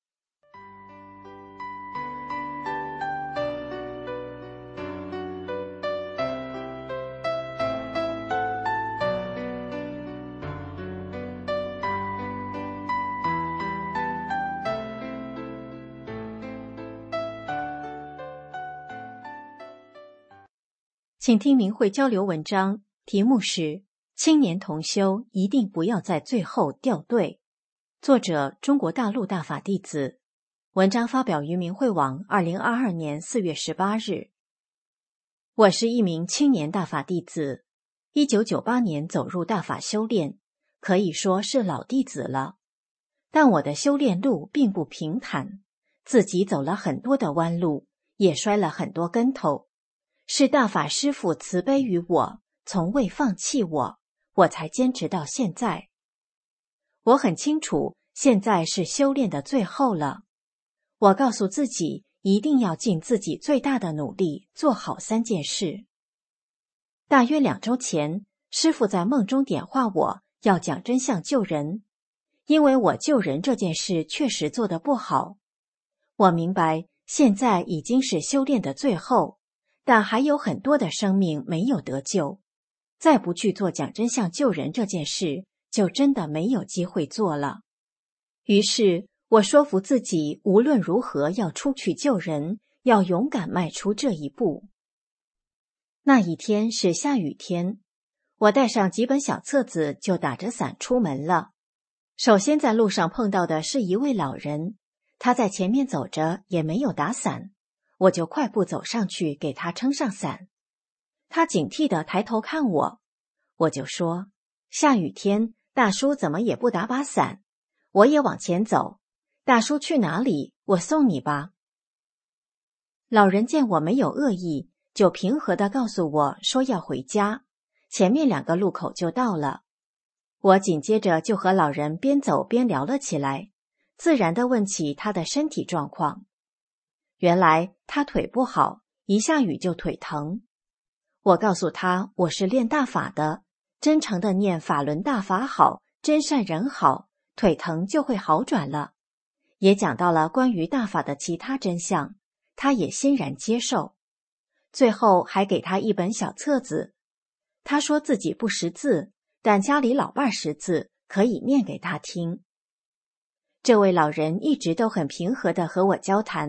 S3: 请听明慧交流文章，题目是青年同修一定不要在最后掉队。作者中国大陆大法弟子，文章发表于明慧网二零二二年四月十八日。我是一名青年大法弟子，一九九八年走入大法修炼，可以说是老弟子了。但我的修炼路并不平坦，自己走了很多的弯路，也摔了很多跟头。是大法师父慈悲于我，从未放弃我，我才坚持到现在。我很清楚，现在是修炼的最后了。我告诉自己，一定要尽自己最大的努力，做好三件事。大约两周前，师父在梦中点化我，要讲真相救人，因为我救人这件事确实做得不好。我明白，现在已经是修炼的最后，但还有很多的生命没有得救，再不去做讲真相救人这件事，就真的没有机会做了。于是我说服自己，无论如何要出去救人，要勇敢迈出这一步。那一天是下雨天，我带上几本小册子就打着伞出门了。首先在路上碰到的是一位老人，他在前面走着，也没有打伞。我就快步走上去给他撑上伞，他警惕地抬头看我，我就说，下雨天，大叔怎么也不打把伞？我也往前走，大叔去哪里？我送你吧。老人见我没有恶意，就平和地告诉我说要回家，前面两个路口就到了。我紧接着就和老人边走边聊了起来，自然地问起他的身体状况。原来他腿不好，一下雨就腿疼。我告诉他，我是练大法的，真诚地念法轮大法好，真善人好，腿疼就会好转了。也讲到了关于大法的其他真相，他也欣然接受。最后还给他一本小册子，他说自己不识字，但家里老伴识字，可以念给他听。这位老人一直都很平和地和我交谈，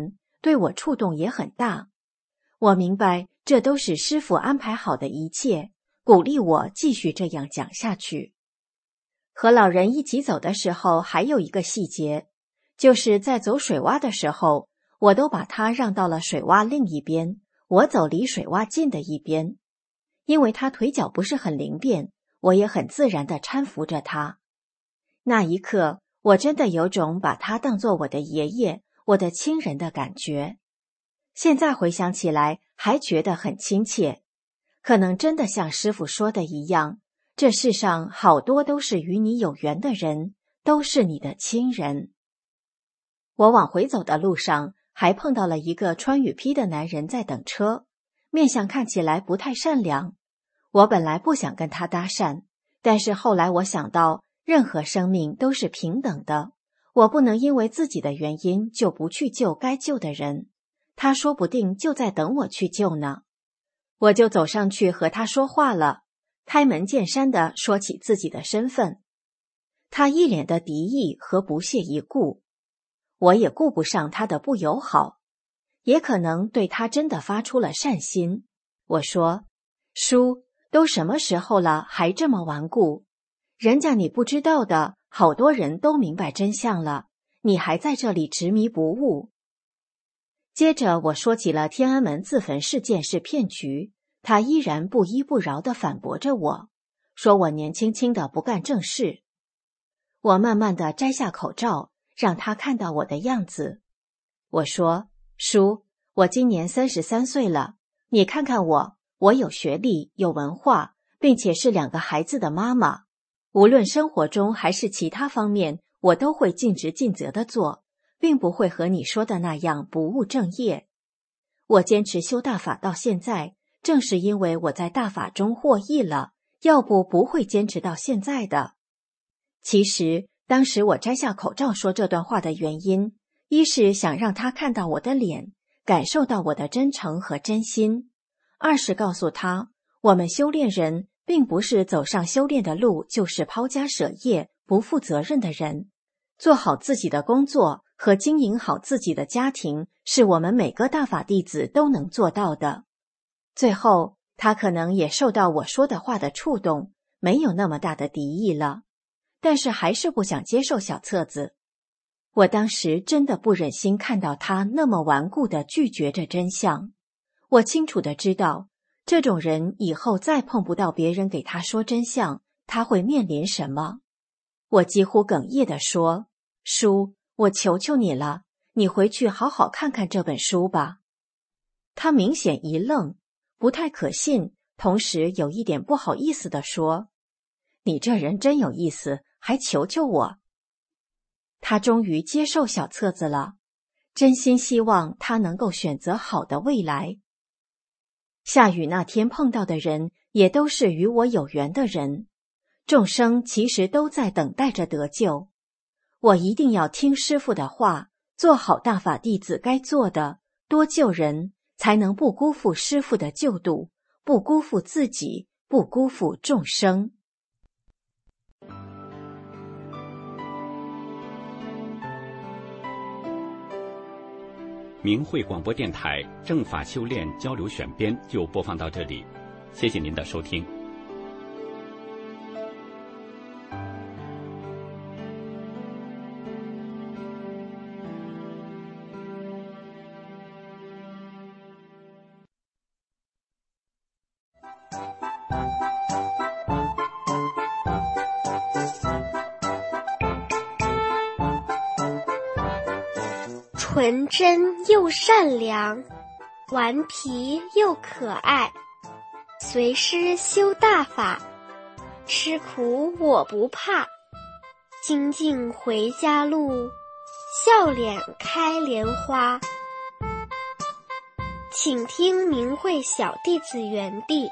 S7: 对我触动也很大。我明白这都是师父安排好的一切，鼓励我继续这样讲下去。和老人一起走的时候，还有一个细节，就是在走水洼的时候，我都把他让到了水洼另一边，我走离水洼近的一边。因为他腿脚不是很灵便，我也很自然地搀扶着他。那一刻，我真的有种把他当作我的爷爷，我的亲人的感觉。现在回想起来，还觉得很亲切。可能真的像师父说的一样，这世上好多都是与你有缘的人，都是你的亲人。我往回走的路上，还碰到了一个穿雨披的男人在等车，面相看起来不太善良。我本来不想跟他搭讪，但是后来我想到，任何生命都是平等的，我不能因为自己的原因就不去救该救的人，他说不定就在等我去救呢。我就走上去和他说话了，开门见山地说起自己的身份。他一脸的敌意和不屑一顾，我也顾不上他的不友好，也可能对他真的发出了善心。我说，叔，都什么时候了，还这么顽固？人家你不知道的，好多人都明白真相了，你还在这里执迷不悟。接着我说起了天安门自焚事件是骗局，他依然不依不饶地反驳着我，说我年轻轻的不干正事。我慢慢地摘下口罩，让他看到我的样子。我说，叔，我今年三十三岁了，你看看我，我有学历，有文化，并且是两个孩子的妈妈。无论生活中还是其他方面，我都会尽职尽责地做，并不会和你说的那样不务正业。我坚持修大法到现在，正是因为我在大法中获益了，要不不会坚持到现在的。其实当时我摘下口罩说这段话的原因，一是想让他看到我的脸，感受到我的真诚和真心；二是告诉他，我们修炼人并不是走上修炼的路就是抛家舍业、不负责任的人。做好自己的工作和经营好自己的家庭，是我们每个大法弟子都能做到的。最后，他可能也受到我说的话的触动，没有那么大的敌意了，但是还是不想接受小册子。我当时真的不忍心看到他那么顽固地拒绝着真相。我清楚地知道，这种人以后再碰不到别人给他说真相，他会面临什么。我几乎哽咽地说，叔，我求求你了，你回去好好看看这本书吧。他明显一愣，不太可信，同时有一点不好意思地说，你这人真有意思，还求求我。他终于接受小册子了，真心希望他能够选择好的未来。下雨那天碰到的人，也都是与我有缘的人，众生其实都在等待着得救。我一定要听师父的话，做好大法弟子该做的，多救人，才能不辜负师父的救度，不辜负自己，不辜负众生。
S1: 明慧广播电台正法修炼交流选编就播放到这里，谢谢您的收听。
S8: 纯真又善良，顽皮又可爱，随师修大法，吃苦我不怕，精进回家路，笑脸开莲花。请听明慧小弟子园地。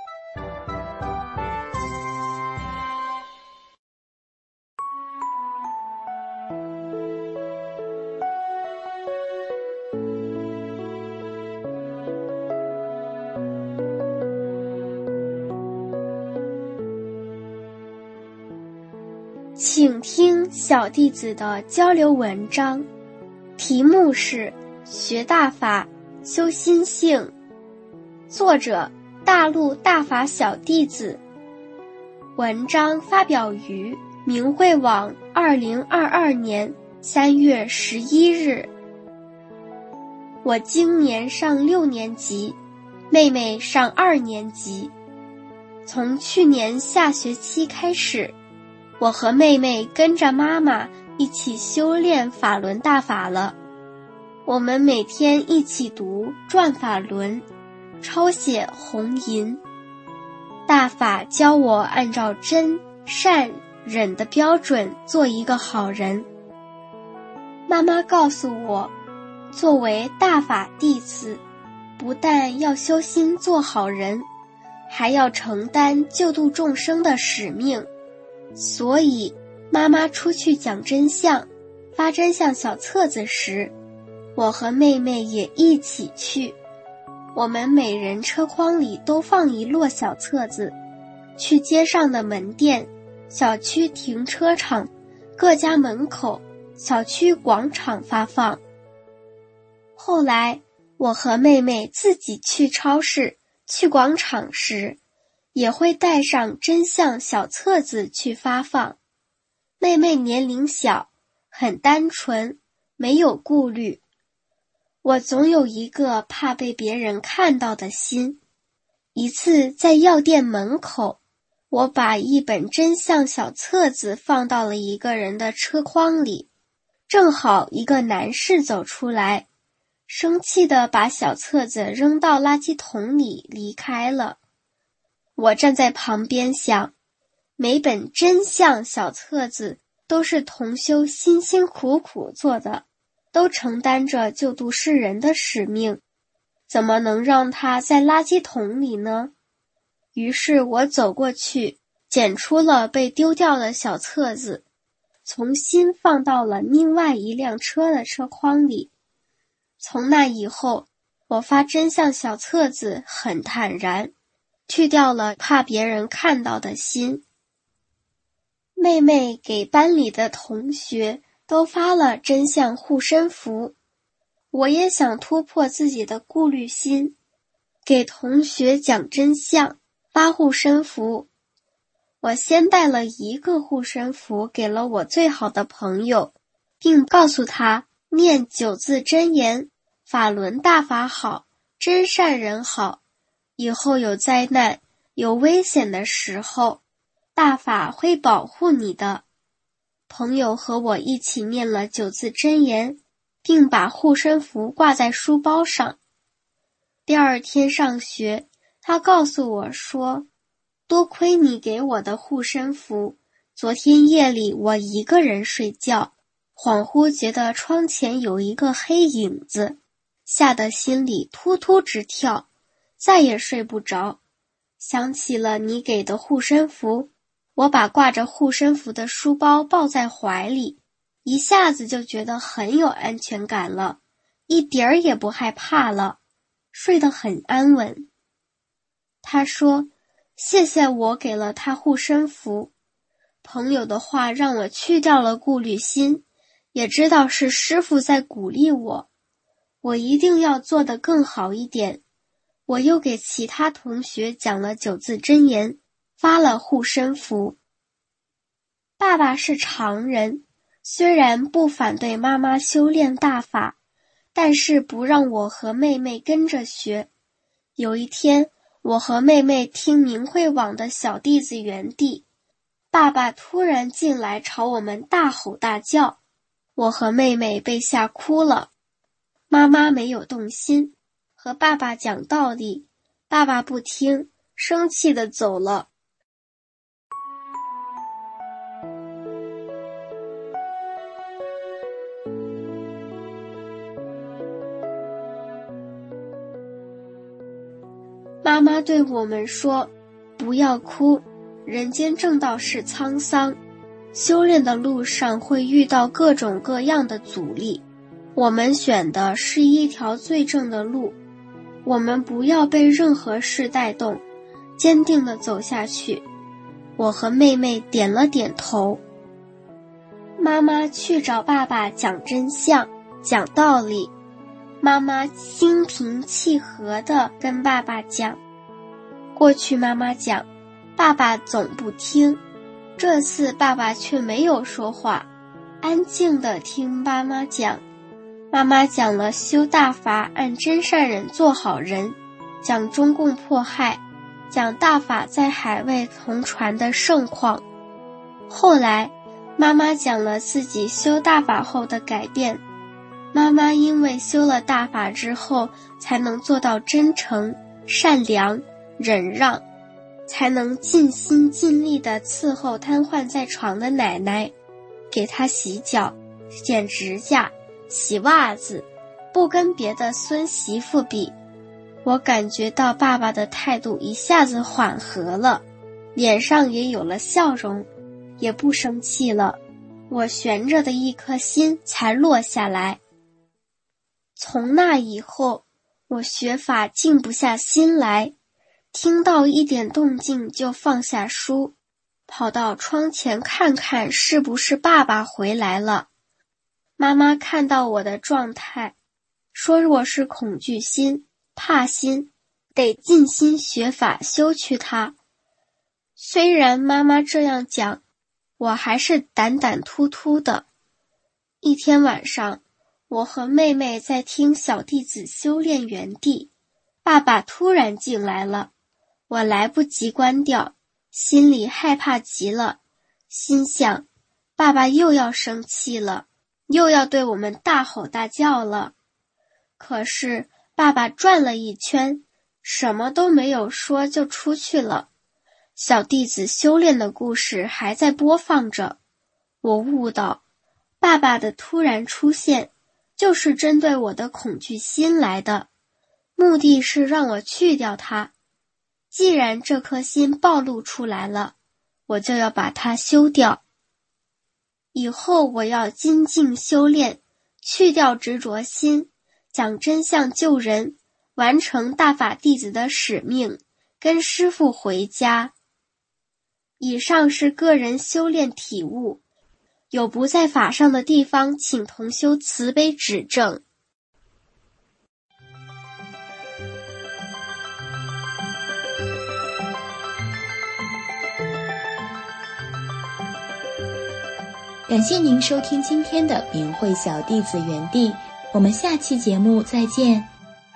S8: 请听小弟子的交流文章，题目是学大法，修心性。作者：大陆大法小弟子。文章发表于明慧网二零二二年三月十一日。我今年上六年级，妹妹上二年级。从去年下学期开始，我和妹妹跟着妈妈一起修炼法轮大法了。我们每天一起读转法轮，抄写红银。大法教我按照真、善、忍的标准做一个好人。妈妈告诉我，作为大法弟子，不但要修心做好人，还要承担救度众生的使命。所以妈妈出去讲真相，发真相小册子时，我和妹妹也一起去。我们每人车筐里都放一摞小册子，去街上的门店、小区停车场、各家门口、小区广场发放。后来我和妹妹自己去超市、去广场时，也会带上真相小册子去发放。妹妹年龄小，很单纯，没有顾虑。我总有一个怕被别人看到的心。一次在药店门口，我把一本真相小册子放到了一个人的车筐里，正好一个男士走出来，生气地把小册子扔到垃圾桶里离开了。我站在旁边想，每本真相小册子都是同修辛辛苦苦做的，都承担着救度世人的使命，怎么能让它在垃圾桶里呢？于是我走过去，捡出了被丢掉的小册子，重新放到了另外一辆车的车筐里。从那以后，我发真相小册子很坦然，去掉了怕别人看到的心。妹妹给班里的同学都发了真相护身符，我也想突破自己的顾虑心，给同学讲真相，发护身符。我先带了一个护身符给了我最好的朋友，并告诉他念九字真言，法轮大法好，真善人好，以后有灾难、有危险的时候，大法会保护你的。朋友和我一起念了九字真言，并把护身符挂在书包上。第二天上学，他告诉我说，多亏你给我的护身符，昨天夜里我一个人睡觉，恍惚觉得窗前有一个黑影子，吓得心里突突直跳，再也睡不着。想起了你给的护身符，我把挂着护身符的书包抱在怀里，一下子就觉得很有安全感了，一点儿也不害怕了，睡得很安稳。他说，谢谢我给了他护身符。朋友的话让我去掉了顾虑心，也知道是师父在鼓励我，我一定要做得更好一点。我又给其他同学讲了九字真言，发了护身符。爸爸是常人，虽然不反对妈妈修炼大法，但是不让我和妹妹跟着学。有一天，我和妹妹听明慧网的小弟子园地，爸爸突然进来朝我们大吼大叫，我和妹妹被吓哭了。妈妈没有动心，和爸爸讲道理，爸爸不听，生气地走了。妈妈对我们说，不要哭，人间正道是沧桑，修炼的路上会遇到各种各样的阻力，我们选的是一条最正的路，我们不要被任何事带动，坚定地走下去。我和妹妹点了点头。妈妈去找爸爸讲真相，讲道理。 妈妈心平气和地跟爸爸讲。过去妈妈讲，爸爸总不听，这次爸爸却没有说话，安静地听妈妈讲。妈妈讲了修大法按真善忍做好人，讲中共迫害，讲大法在海外同传的盛况。后来妈妈讲了自己修大法后的改变，妈妈因为修了大法之后才能做到真诚、善良、忍让，才能尽心尽力地伺候瘫痪在床的奶奶，给她洗脚、剪指甲、洗袜子，不跟别的孙媳妇比。我感觉到爸爸的态度一下子缓和了，脸上也有了笑容，也不生气了，我悬着的一颗心才落下来。从那以后，我学法静不下心来，听到一点动静就放下书，跑到窗前看看是不是爸爸回来了。妈妈看到我的状态，说我是恐惧心、怕心，得尽心学法修去它。虽然妈妈这样讲，我还是胆胆突突的。一天晚上，我和妹妹在听小弟子修炼原地，爸爸突然进来了，我来不及关掉，心里害怕极了，心想，爸爸又要生气了，又要对我们大吼大叫了。可是爸爸转了一圈，什么都没有说就出去了。小弟子修炼的故事还在播放着，我悟到，爸爸的突然出现，就是针对我的恐惧心来的，目的是让我去掉它。既然这颗心暴露出来了，我就要把它修掉。以后我要精进修炼，去掉执着心，讲真相救人，完成大法弟子的使命，跟师父回家。以上是个人修炼体悟，有不在法上的地方，请同修慈悲指正。
S9: 感谢您收听今天的明慧小弟子园地，我们下期节目再见。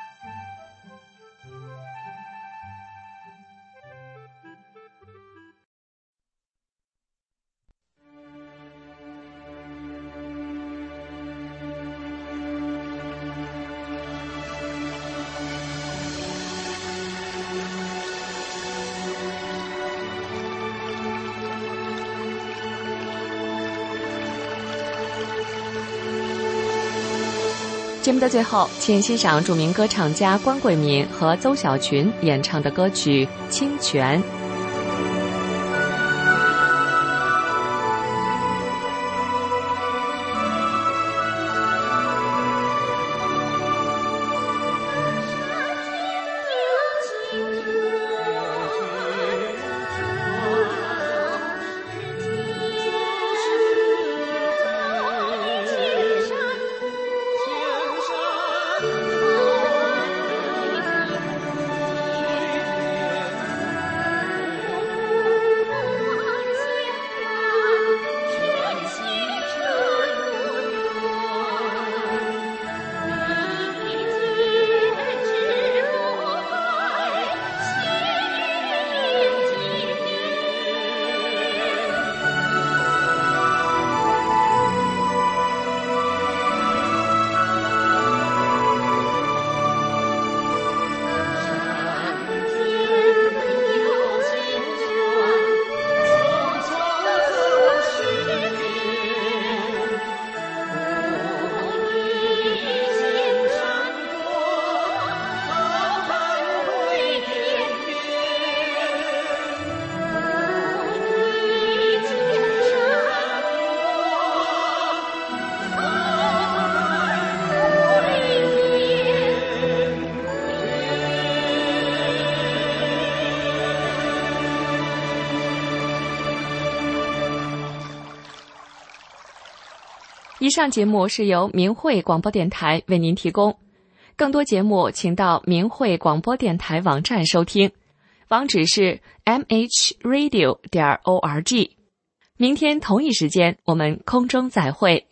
S4: 节目的最后，请欣赏著名歌唱家关桂敏和邹小群演唱的歌曲《清泉》。以上节目是由明慧广播电台为您提供。 更多节目请到明慧广播电台网站收听，网址是 m h radio 点 org。明天同一时间我们空中再会。